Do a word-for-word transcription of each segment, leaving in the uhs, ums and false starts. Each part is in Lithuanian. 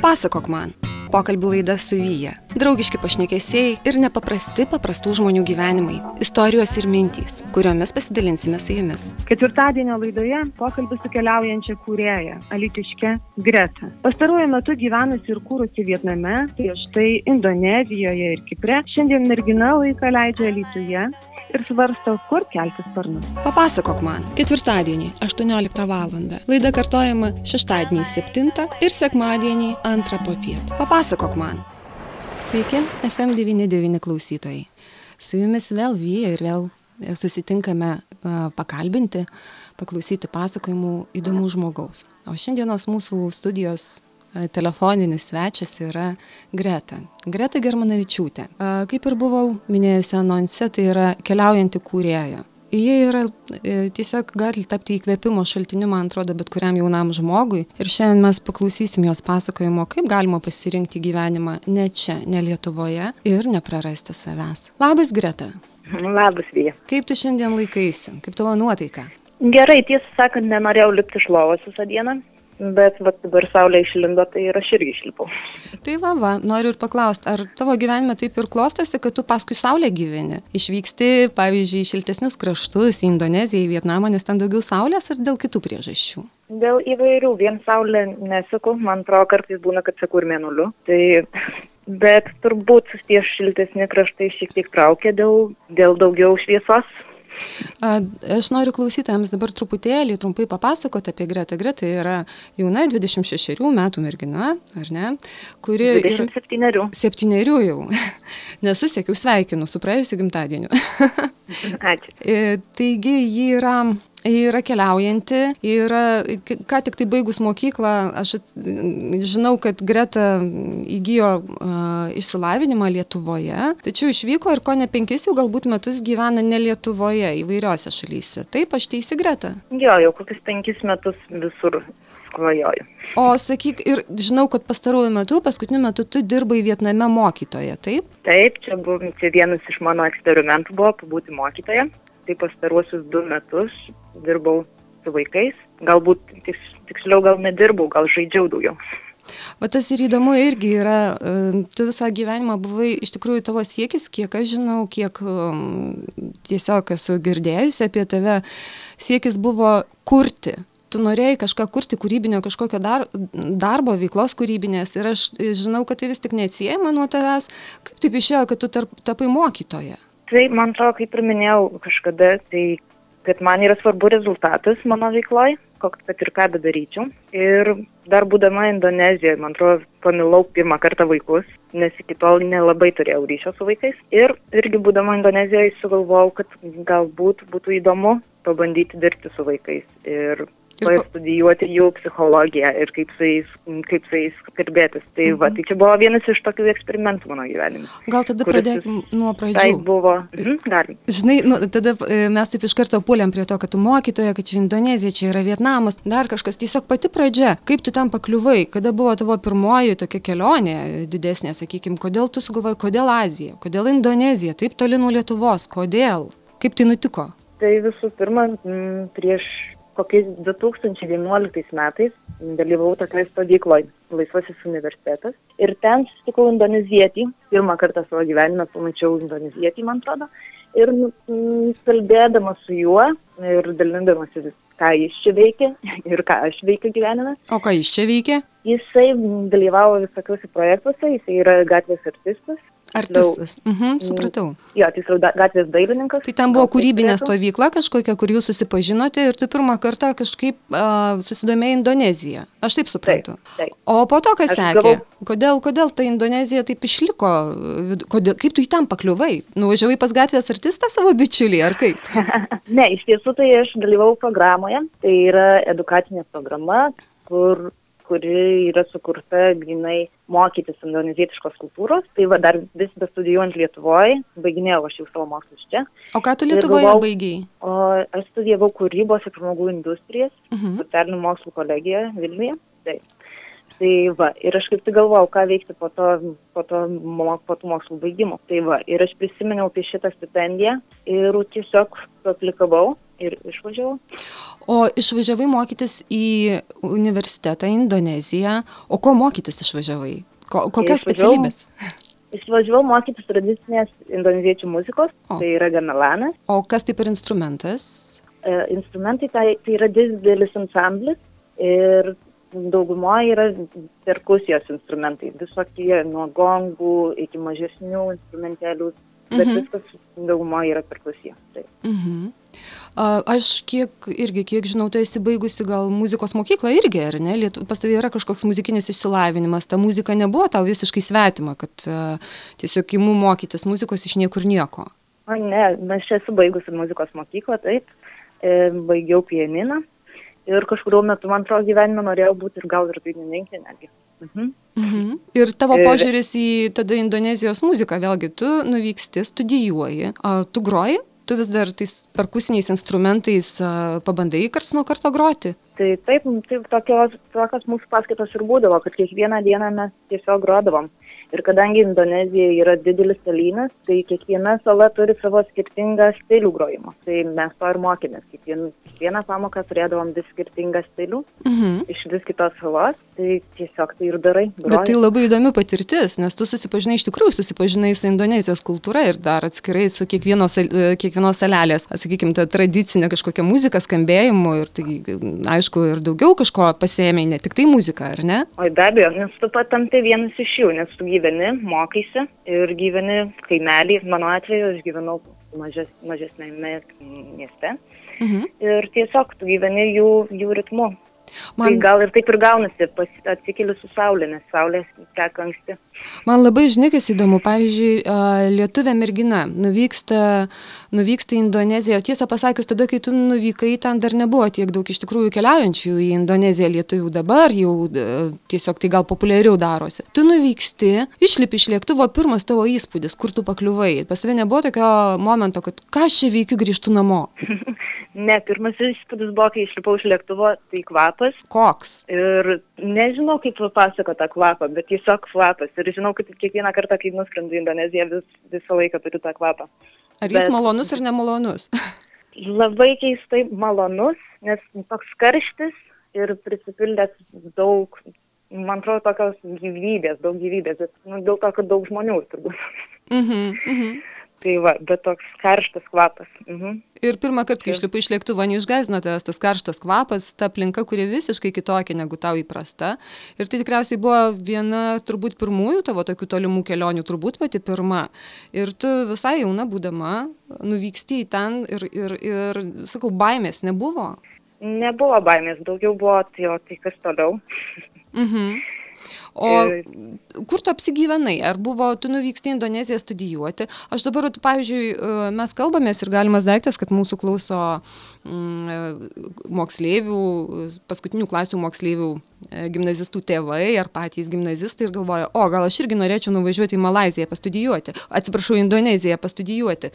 Papasakok man. Pokalbių laida su Vyja. Draugiški pašnekesiai ir nepaprasti paprastų žmonių gyvenimai. Istorijos ir mintys, kuriomis pasidalinsime su jumis. Ketvirtadienio laidoje pokalbis su keliaujančia kūrėja, alytiške Greta. Pastaruoju metu gyvenusi ir kūrusi Vietname, prieš tai Indonezijoje ir Kipre, šiandien mergina laiką leidžia Alytuje ir svarsto, kur kelti sparnus. Papasakok man. Ketvirtadienį, aštuonioliktą valandą. Laida kartojama šeštadienį septintą ir sekmadienį antrą popiet. Papasakok man. Sveiki, F M devyni devyni klausytojai. Su jumis vėl Vyja ir vėl susitinkame uh, pakalbinti, paklausyti pasakojimų įdomių žmogaus. O šiandienos mūsų studijos uh, telefoninis svečias yra Greta. Greta Germanavičiūtė. Uh, kaip ir buvau minėjusi anonse, tai yra keliaujanti kūrėja. Jie yra e, tiesiog gali tapti įkvėpimo šaltiniu, man atrodo, bet kuriam jaunam žmogui. Ir šiandien mes paklausysim jos pasakojimo, kaip galima pasirinkti gyvenimą ne čia, ne Lietuvoje ir neprarasti savęs. Labas, Greta. Labas, Vyja. Kaip tu šiandien laikaisi? Kaip tavo nuotaika? Gerai, tiesą sakant, nenorėjau lipti iš lovos visą dieną, bet vat, dabar saulė išlindo, tai ir aš irgi išlipau. Tai va, va, noriu ir paklausti, ar tavo gyvenime taip ir klostosi, kad tu paskui saulę gyveni? Išvyksti, pavyzdžiui, į šiltesnius kraštus, į Indoneziją, į Vietnamą, nes ten daugiau saulės ar dėl kitų priežasčių? Dėl įvairių, vien saulė neseku, man atrodo, kartais būna, kad seku ir mėnuliu. Tai, bet turbūt tie šiltesni kraštai šiek tiek traukia dėl, dėl daugiau šviesos. Aš noriu klausytojams dabar truputėlį trumpai papasakoti apie Gretą. Greta yra jauna, dvidešimt šešerių metų mergina, ar ne? Kuri dvidešimt septynerių. Septynerių jau. Nesusiekiau, sveikinu su praėjusiu gimtadieniu. Ačiū. Taigi, ji yra... Ji yra keliaujanti, yra, ką tik tai baigus mokyklą, aš žinau, kad Greta įgijo uh, išsilavinimą Lietuvoje, tačiau išvyko ir ko ne penkis jau galbūt metus gyvena ne Lietuvoje, įvairiose šalyse. Taip, aš teisi, Greta? Jo, jau kokius penkis metus visur klajoju. O sakyk, ir žinau, kad pastaruoju metu, paskutiniu metu tu dirbai Vietname mokytoja, taip? Taip, čia, buvo, čia vienas iš mano eksperimentų buvo pabūti mokytoja. Tai pastaruosius du metus dirbau su vaikais, galbūt tiks, tiksliau gal nedirbau, gal žaidžiau daugiau. O tas ir įdomu irgi yra, tu visą gyvenimą buvai, iš tikrųjų tavo siekis, kiek aš žinau, kiek um, tiesiog esu girdėjusi apie tave, siekis buvo kurti. Tu norėjai kažką kurti kūrybinio, kažkokio dar, darbo, veiklos kūrybinės ir aš žinau, kad tai vis tik neatsiejama nuo tavęs. Kaip taip išėjo, kad tu tarp, tapai mokytoja? Tai, man atrodo, kaip ir minėjau kažkada, tai kad man yra svarbu rezultatas mano veikloj, koks kad ir ką bedaryčiau. Ir dar būdama Indonezijoje, man atrodo, pamilau pirmą kartą vaikus, nes iki tol nelabai turėjau ryšio su vaikais. Ir irgi būdama Indonezijoje sugalvojau, kad galbūt būtų įdomu pabandyti dirbti su vaikais ir studijuoti jų psichologiją ir kaip su jais, kaip su jais kalbėtis. Tai, mhm. va, tai čia buvo vienas iš tokių eksperimentų mano gyvenime. Gal tada pradėkim nuo pradžių. Tai buvo, mhm, galim. Žinai, nu, tada mes taip iš karto puolėm prie to, kad tu mokytoja, kad čia Indonezija, čia yra Vietnamas, dar kažkas, tiesiog pati pradžia. Kaip tu ten pakliuvai, kada buvo tavo pirmoji tokia kelionė didesnė, sakykime, kodėl tu sugalvojai, kodėl Azija, kodėl Indonezija, taip toli nuo Lietuvos, kodėl, kaip tai nutiko? Tai visų pirma, m, prieš kokiais du tūkstančiai vienuoliktais metais dalyvavau tokioj stovykloj, Laisvasis universitetas. Ir ten susitikau indonezietį. Pirmą kartą savo gyvenime pamačiau indonezietį, man atrodo. Ir m, kalbėdama su juo ir dalindamasi, ką jis čia veikia ir ką aš veikiu gyvenime. O ką jis čia veikia? Jisai dalyvavo visokiuose projektuose, jisai yra gatvės artistas. Artistas, mhm, supratau. Jo, tiksliau gatvės dailininkas. Tai ten buvo kūrybinė stovykla kažkokia, kur jūs susipažinote ir tu pirmą kartą kažkaip uh, susidomėjai Indoneziją. Aš taip suprantu. Taip, taip. O po to, kas Aš sekė? gavau... Kodėl, kodėl ta Indonezija taip išliko? Kodėl, kaip tu į ten pakliuvai? Nuvažiavai pas gatvės artistą savo bičiulį, ar kaip? Ne, iš tiesų tai aš dalyvavau programoje. Tai yra edukacinė programa, kur kuri yra sukurta grynai mokytis indonezietiškos kultūros. Tai va, dar vis bestudijuojant Lietuvoje, baiginėjau aš jau savo mokslus čia. O ką tu Lietuvoje galvau, baigėjai? O aš studijavau kūrybos ir pramogų industrijas, uh-huh. socialinių mokslų kolegijoje Vilniuje. Taip. Tai va, ir aš kaip tik galvojau, ką veikti po to, po to, po to mokslų baigimo. Tai va, ir aš prisiminiau apie šitą stipendiją ir tiesiog aplikavau ir išvažiavau. O išvažiavai mokytis į universitetą Indoneziją. O ko mokytis išvažiavai? Ko, kokios specialybės? Išvažiavau mokytis tradicinės indoneziečių muzikos, o. Tai yra gamelanas. O kas tai per instrumentas? E, instrumentai tai, tai yra didelis ansamblis ir daugumoje yra perkusijos instrumentai. Visokie nuo gongų iki mažesnių instrumentėlių, bet mhm. viskas daugumoje yra perkusija. Tai. Mhm. Aš kiek, irgi, kiek žinau, tu esi baigusi gal muzikos mokyklą irgi, ar ne? Lietu, pas tavai yra kažkoks muzikinis išsilavinimas, ta muzika nebuvo tau visiškai svetima, kad uh, tiesiog imu mokytis muzikos iš niekur nieko. O ne, aš esu baigusi muzikos mokyklą, taip, e, baigiau pianiną ir kažkurio metu, man atrodo, gyvenime norėjau būti ir gal ir dainininkė netgi. Mhm. Mhm. Ir tavo ir... požiūris į tada Indonezijos muziką, vėlgi, tu nuvyksti, studijuoji, a, tu groji? Tu vis dar tais perkusiniais instrumentais uh, pabandai karts nuo karto groti? Tai taip, taip tokios, tokios mūsų paskaitos ir būdavo, kad kiekvieną dieną mes tiesiog grodavom. Ir kadangi Indonezija yra didelis salynas, tai kiekviena sala turi savo skirtingą stilių grojimo. Tai mes to ir mokėmės. Kiekvien, kiekvieną pamoką turėdavom vis skirtingą stilių mhm. iš vis kitos salos. Tai tiesiog tai ir darai. Groji. Bet tai labai įdomi patirtis, nes tu susipažinai, iš tikrųjų susipažinai su Indonezijos kultūra ir dar atskirai su kiekvienos, kiekvienos salelės, sakykime, ta tradicinė kažkokia muzika skambėjimu ir tai, aišku, ir daugiau kažko pasėmei, ne tik tai muzika, ar ne? O be abejo, nes tu pat tampi vienas iš jų, nes tu gyveni, mokaisi ir gyveni kaimelį. Mano atveju aš gyvenau mažes, mažesnėme mieste mhm. ir tiesiog tu gyveni jų, jų ritmu. Man... Tai gal ir taip ir gaunasi, atsikeli su saulė, nes saulė teka anksti. Man labai, žinai, kas įdomu, pavyzdžiui, lietuvė mergina nuvyksta, nuvyksta į Indoneziją. Tiesą pasakius, tada, kai tu nuvykai, ten dar nebuvo tiek daug iš tikrųjų keliaujančių į Indoneziją lietuvių, dabar jau tiesiog tai gal populiariau darosi. Tu nuvyksti, išlipi iš lėktuvo, pirmas tavo įspūdis, kur tu pakliuvai. Pas tave nebuvo tokio momento, kad ką aš čia veikiu, grįžtu namo? Ne, pirmas įspūdis buvo, kai išlipau iš lėktuvo, tai kvapas. Koks? Ir nežinau, kaip papasako tą kvapą, bet tiesiog kvapas. Ir žinau, kad kiekvieną kartą, kai nuskrendu į Indoneziją, vis, visą laiką turiu tą kvapą. Ar jis bet... malonus ar nemalonus? Labai keistai malonus, nes toks karštis ir prisipildęs daug, man atrodo, tokios gyvybės, daug gyvybės, bet nu, dėl to, kad daug žmonių turbūt. Mhm, mhm. Tai va, bet toks karštas kvapas. Mhm. Ir pirmą kartą, kai išlipai iš lėktuvo, neišgąsdino tavęs tas karštas kvapas, ta aplinka, kuri visiškai kitokia negu tau įprasta. Ir tai tikriausiai buvo viena turbūt pirmųjų tavo tokių tolimų kelionių, turbūt pati pirma. Ir tu visai jauna būdama nuvyksti į ten ir, ir, ir sakau, baimės nebuvo? Nebuvo baimės, daugiau buvo tai, o tai kas toliau. Mhm. O kur tu apsigyvenai? Ar buvo, tu nuvyksti į Indoneziją studijuoti? Aš dabar, pavyzdžiui, mes kalbamės ir galimas daiktas, kad mūsų klauso mm, moksleivių, paskutinių klasių moksleivių gimnazistų tėvai ar patys gimnazistai ir galvoja, o gal aš irgi norėčiau nuvažiuoti į Malaiziją pastudijuoti, atsiprašau, Indoneziją pastudijuoti.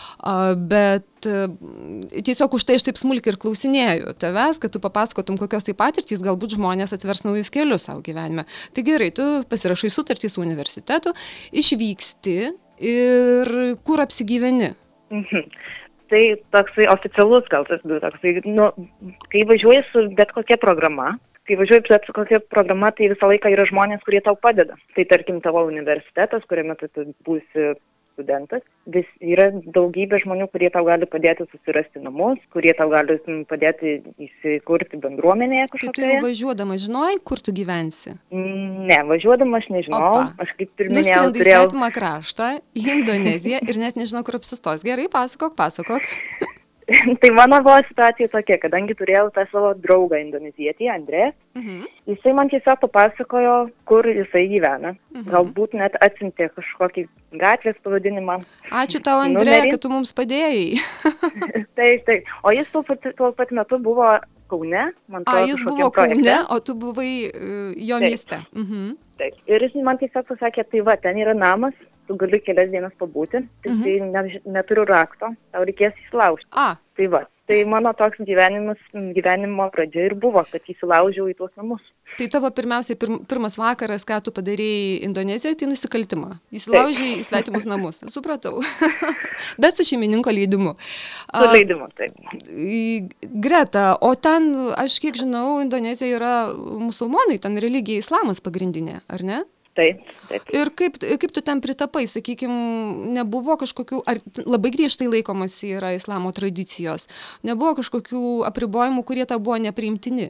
Bet tiesiog už tai aš taip smulkiai ir klausinėju tavęs, kad tu papasakotum, kokios tai patirtys, galbūt žmonės atvers naujus kelius savo gyvenime. Tai gerai, tu pasirašai sutartį su universitetu, išvyksti ir kur apsigyveni? Mhm. Tai toksai oficialus gal tas buvo toksai, nu, kai važiuoji su bet kokia programa, kai važiuoji bet kokia programa, tai visą laiką yra žmonės, kurie tau padeda. Tai tarkim tavo universitetas, kuriame tu būsi studentas, vis yra daugybė žmonių, kurie tau gali padėti susirasti namus, kurie tau gali padėti įsikurti bendruomenėje kažkokioje. Tai tu jau važiuodama žinojai, kur tu gyvensi? Ne, važiuodama aš nežinau. Opa. Aš kaip ir minėjau, turėjau... Nuskrendai svetimą kraštą į Indoneziją ir net nežinau, kur apsistos. Gerai, pasakok, pasakok. Tai mano buvo situacija tokia, kadangi turėjau tą savo draugą indonezietį, Andrės, mhm. jisai man tiesiog papasakojo, kur jisai gyvena. Mhm. Galbūt net atsiuntė kažkokį gatvės pavadinimą. Ačiū tau, Andrė, numerį. Kad tu mums padėjai. Taip, taip. O jis tuo pat, tuo pat metu buvo Kaune. Man A, jis buvo Kaune, projekte. O tu buvai uh, jo taip. Mieste. Mhm. Taip. Ir jis man tiesiog pasakė, tai va, ten yra namas. Tu gali kelias dienas pabūti, tik mhm. tai ne, neturiu rakto, tau reikės įsilaužti. A. Tai va, Tai mano toks gyvenimas, gyvenimo pradžia ir buvo, kad įsilaužiau į tuos namus. Tai tavo pirmiausiai pir, pirmas vakaras, ką tu padarėjai Indonezijoje, tai nusikaltimą. Įsilaužiai į svetimus namus. Supratau. Bet su šeimininko leidimu. Su leidimu, taip. Greta, o ten, aš kiek žinau, Indonezija yra musulmonai, ten religija islamas pagrindinė, ar ne? Taip, taip. Ir kaip, kaip tu ten pritapai, sakykime, nebuvo kažkokių, ar labai griežtai laikomasi yra islamo tradicijos, nebuvo kažkokių apribojimų, kurie tau buvo nepriimtini?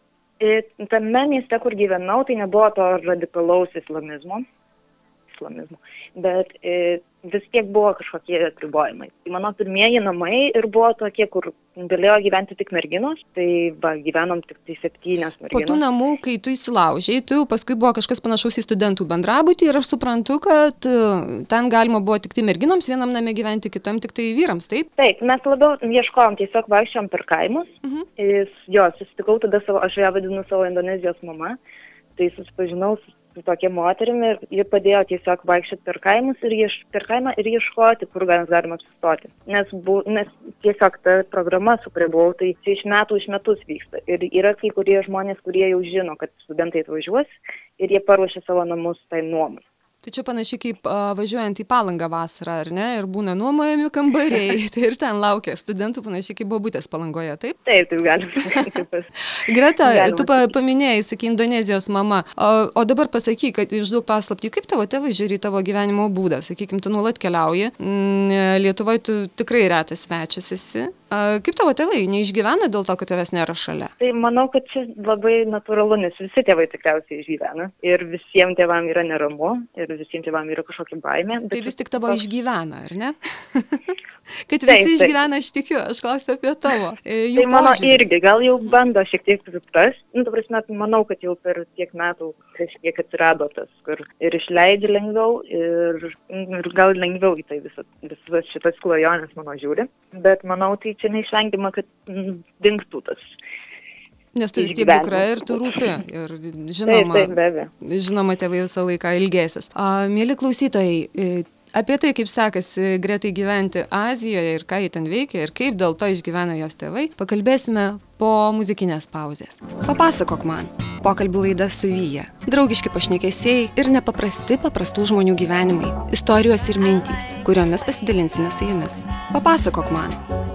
Tame mieste, kur gyvenau, tai nebuvo to radikalaus islamizmo, islamizmo. Bet e, vis tiek buvo kažkokie apribojimai. Mano pirmieji namai ir buvo tokie, kur galėjo gyventi tik merginos, tai va, gyvenom tik tai septynios merginos. Po tų namų, kai tu įsilaužiai, tu paskui buvo kažkas panašaus į studentų bendrabutį ir aš suprantu, kad ten galima buvo tik tai merginoms vienam name gyventi, kitam tik tai vyrams, taip? Taip, mes labiau ieškojom, tiesiog vaikščiom per kaimus. Mhm. Ir, jo, susitikau tada savo, aš ją vadinu savo Indonezijos mama, tai susipažinau su tokia moterimi ir ji padėjo tiesiog vaikščioti per kaimus ir ieš, per kaimą ir ieškoti, kur galima apsistoti. Nes, bu, nes tiesiog ta programa, su kuria buvau, tai iš metų iš metus vyksta. Ir yra kai kurie žmonės, kurie jau žino, kad studentai atvažiuos ir jie paruošia savo namus tai nuomai. Tai čia panašiai kaip a, važiuojant į Palangą vasarą, ar ne? Ir būna nuomojami kambariai, tai ir ten laukia studentų panašiai kaip bobutės Palangoje, taip? Taip, taip galima. Greta, tu pa, paminėjai, sakai, Indonezijos mama, o, o dabar pasakyk, kad išduok paslaptį, kaip tavo tėvai žiūri tavo gyvenimo būdą? Sakykime, tu nuolat keliauji, Lietuvoje tu tikrai retas svečias esi. A, kaip tavo tėvai neišgyvena dėl to, kad tavęs nėra šalia? Tai manau, kad čia labai natūralu, nes visi tėvai tikriausiai išgyvena ir visiems tėvam yra neramu ir visiems tėvam yra kažkokia baimė. Tai vis tik tavo toks... išgyvena, ar ne? Kad visi taip, taip. išgyvena, aš tikiu, aš klausiu apie tavo. Tai mano požiūris. Irgi, gal jau bando šiek tiek suprast. Nu, ta prasme, manau, kad jau per tiek metų kažkiek atsirado tas, kur ir išleidžia lengviau ir, ir gal lengviau į tai visas, visas šitas klajonės mano žiūri. Bet manau, tai čia neišvengiama, kad mm, dingstų tas. Nes tu vis tiek dukra ir tu rūpi. Ir žinoma, taip, taip, be abejo. Žinoma, tėvai visą laiką ilgėsis. A, mėly klausytojai, apie tai, kaip sekasi Gretai gyventi Azijoje ir ką jie ten veikia ir kaip dėl to išgyvena jos tėvai, pakalbėsime po muzikinės pauzės. Papasakok man. Pokalbių laida su Vyja. Draugiški pašnekesiai ir nepaprasti paprastų žmonių gyvenimai. Istorijos ir mintys, kuriomis pasidalinsime su jumis. Papasakok man.